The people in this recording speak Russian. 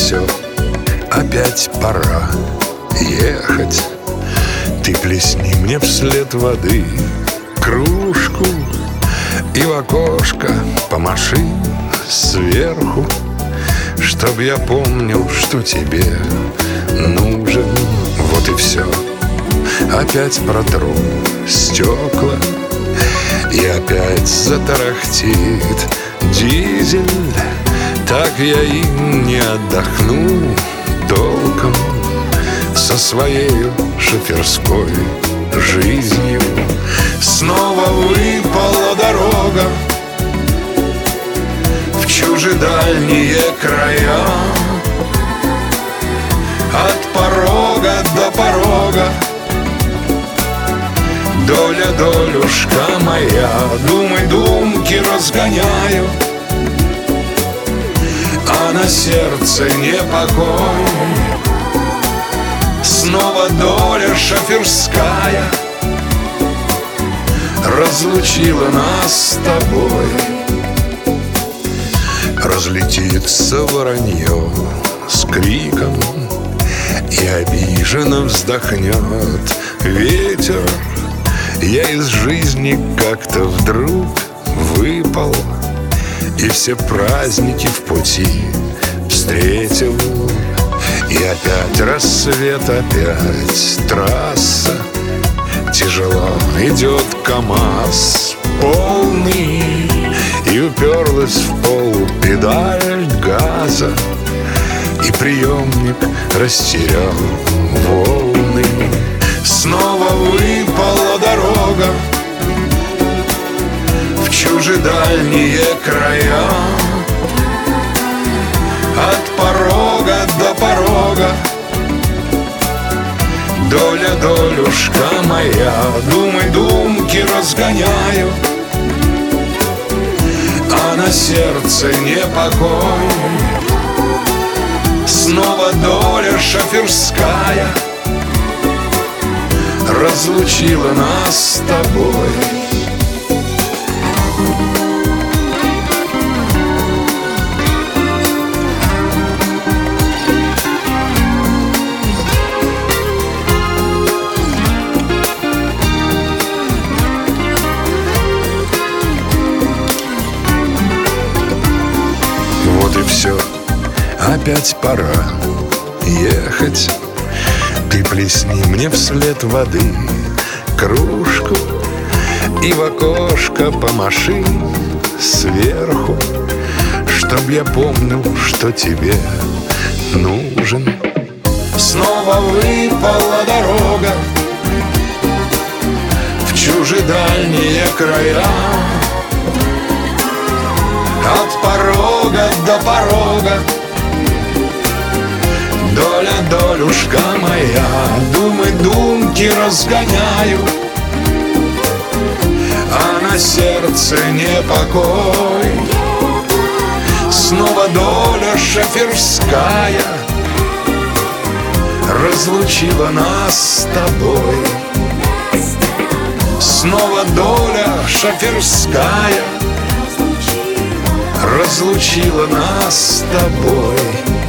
все, опять пора ехать. Ты плесни мне вслед воды кружку и в окошко помаши сверху, чтоб я помнил, что тебе нужен. Вот и все. Опять протру стекла, и опять затарахтит дизель. Так я и не отдохну толком со своей шоферской жизнью. Снова выпала дорога в чужедальние края. От порога до порога доля, долюшка моя. Думы, думки разгоняю, а на сердце непокой. Снова доля шоферская разлучила нас с тобой. Разлетится воронье с криком, и обиженно вздохнет ветер. Я из жизни как-то вдруг выпал, и все праздники в пути встретил. И опять рассвет, опять трасса, тяжело идет КамАЗ полный, и уперлась в пол педаль газа, и приемник растерял волны. Снова выпала дорога в чужедальние края. От порога до порога доля, долюшка моя. Думы, думки разгоняю, а на сердце непокой. Снова доля шоферская разлучила нас с тобой. Вот и все, опять пора ехать. Ты плесни мне вслед воды кружку и в окошко помаши сверху, чтоб я помнил, что тебе нужен. Снова выпала дорога в чужедальние края. От порога до порога доля, долюшка моя. Думы, думки разгоняю, а на сердце непокой. Снова доля шоферская разлучила нас с тобой. Снова доля шоферская разлучила нас с тобой.